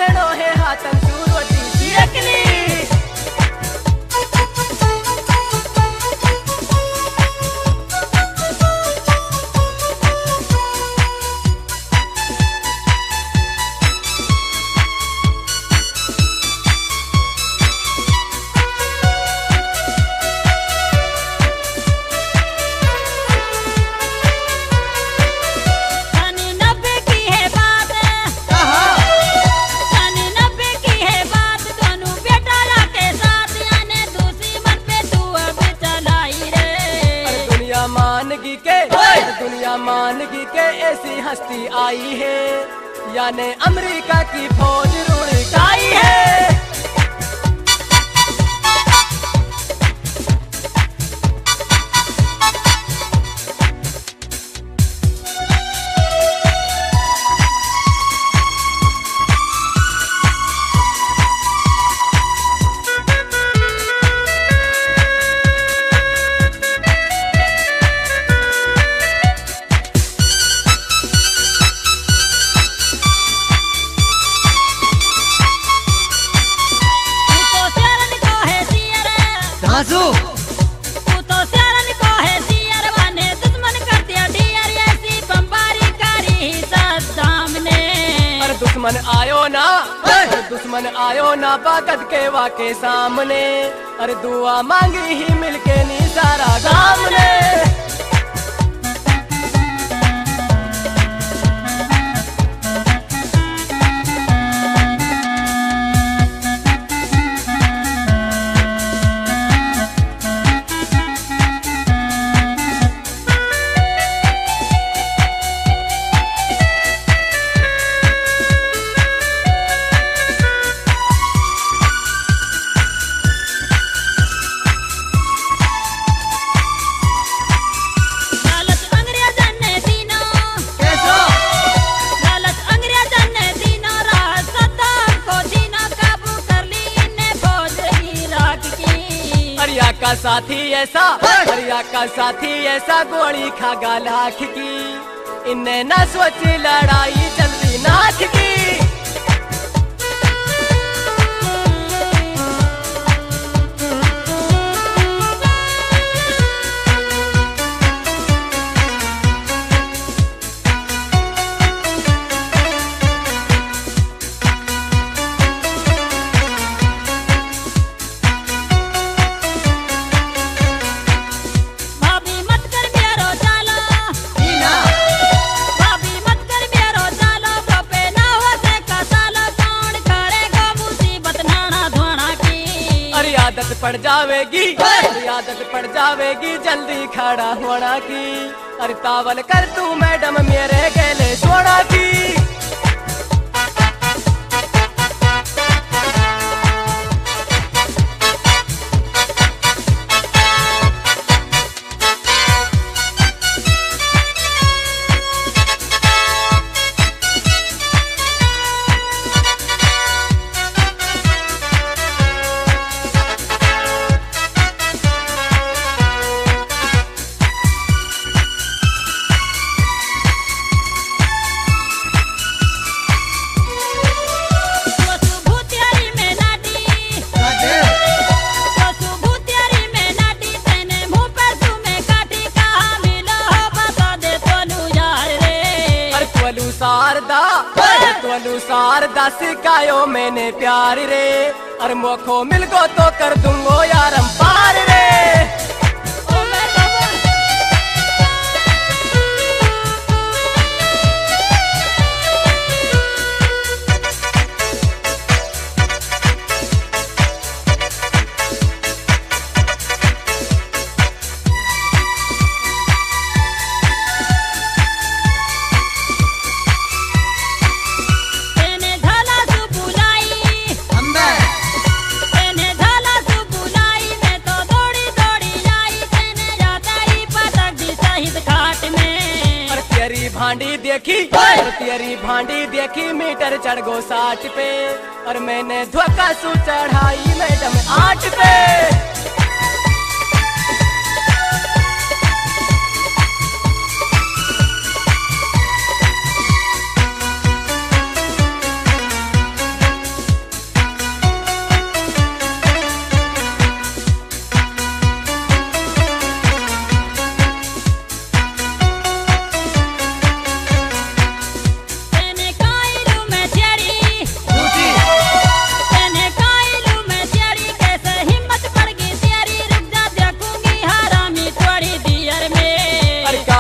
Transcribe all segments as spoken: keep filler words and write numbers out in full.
पकड़ो है हाथन सूरवती सिरकली। मानगी के दुनिया मानगी के ऐसी हस्ती आई है, यानी अमेरिका की फौज रुड़काई है। तू तो शरण को है सियर वाने दुश्मन कर दिया डियर ऐसी बमबारी करी सद्दाम ने। अरे दुश्मन आयो ना, अरे दुश्मन आयो ना बागद के वाके सामने, अरे दुआ मांगी ही मिलके नी सारा गाम ने। का साथी ऐसा हरिया का साथी ऐसा गोली खागा लाख की, इन्हें न सोची लड़ाई जल्दी नाथ की। आदत पड़ जावेगी, अरे आदत पड़ जावेगी जल्दी खड़ा होना की, अरे तावल कर तू मैडम मेरे गले सोना की। सारदा तोलू सारदा सिखायो मैंने प्यार रे, और मोखो मिल गो तो कर दूंगो यारम पार रे। भांडी देखी तेरी भांडी देखी मीटर चढ़ गो साठ पे, और मैंने धोखा सु चढ़ाई मैडम आठ पे।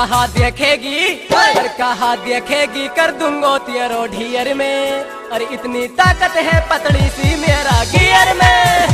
कहा देखेगी और कहा देखेगी कर दूंगो तेरो ढियर में। अरे इतनी ताकत है पतली सी मेरा गियर में।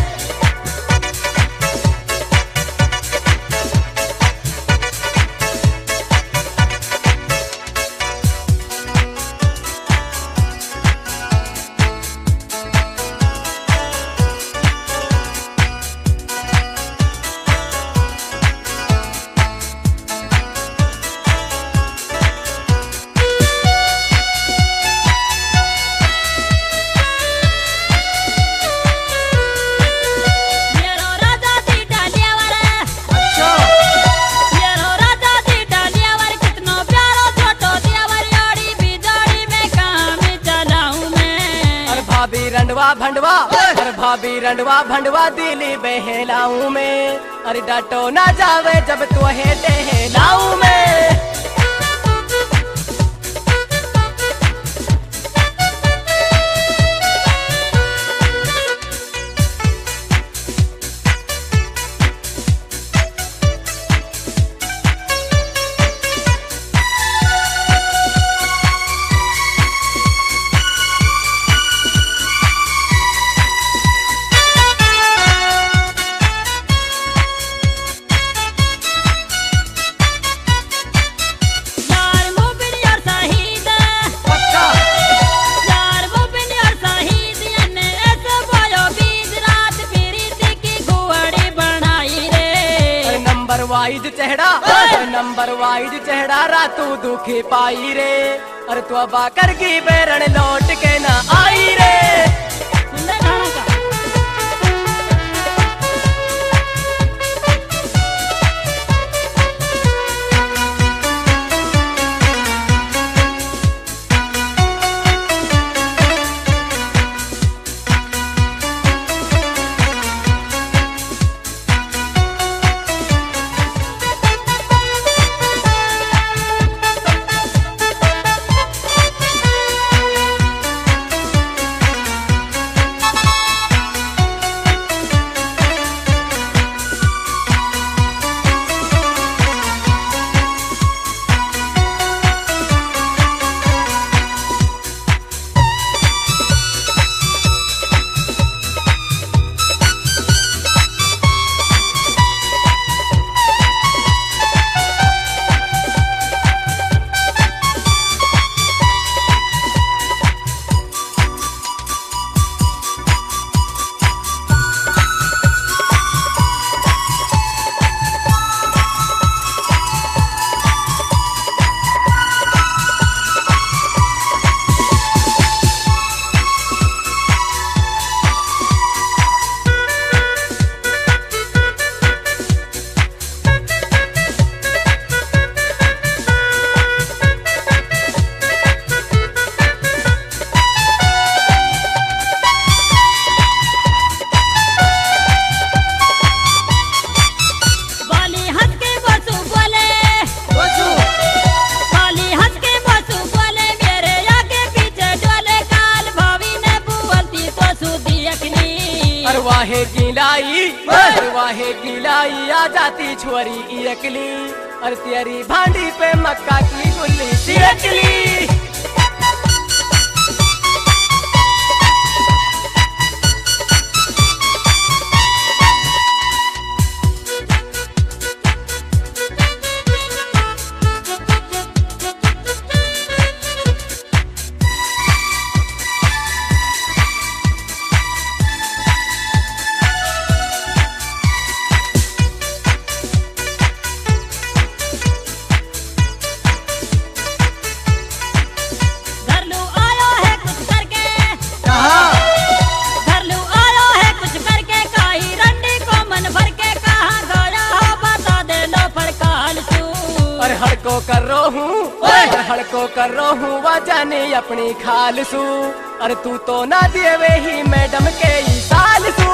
रंडवा भंडवा अरे भाभी रंडवा भंडवा दिली बहलाऊ में। अरे डाटो ना जावे जब तू है टहलाऊ में। वाइज चेहरा नंबर वाइज चेहरा रातू दुखी पाई रे। अरे तू अब कर की बेरण लौट के ना आई रे। वाहे गिलाई वाहे गिलाई आ जाती छोरी अकली। और तेरी भांडी पे मक्का की गुल्ली सिरकली। हड़को कर रो हूँ हड़को कर रो हूँ वा जाने अपनी खालसू। अरे तू तो ना देवे ही मैडम के ही सालसू।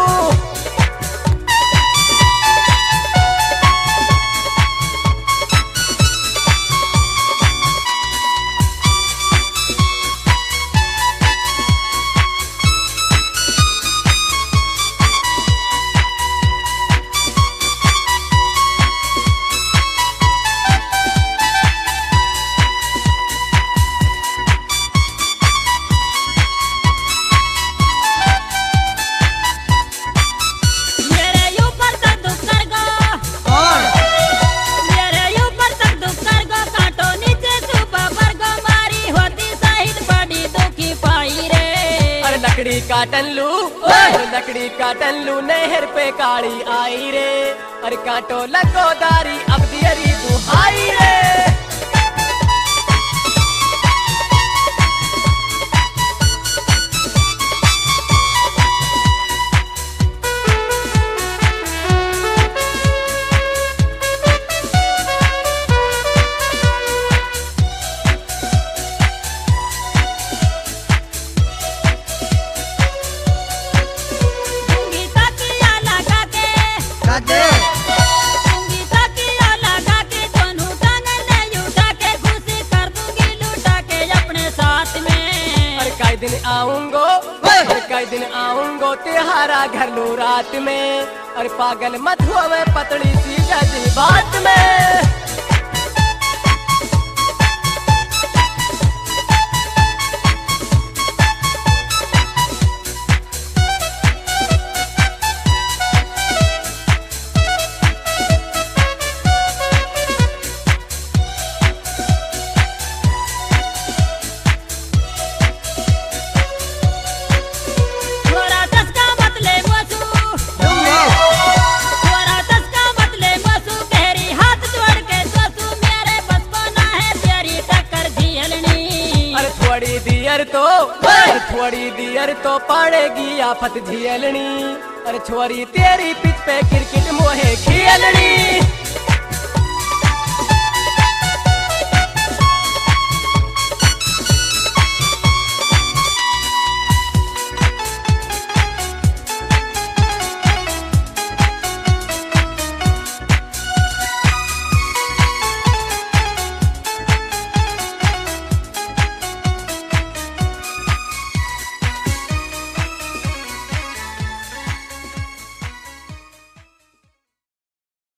काटन लू लकड़ी काटन लू नहर पे काली आई रे अरे काटो लगो दारी अब दियरी दुहाई रे दिन आऊंगो कई दिन आऊंगो तिहारा घर लू रात में और पागल मत हुआ मैं पतली सी जजी बात में दियर तो थोड़ी दियर तो पड़ेगी आफत झेलनी अरे छोरी तेरी पिच पे क्रिकेट मोहे खेलनी।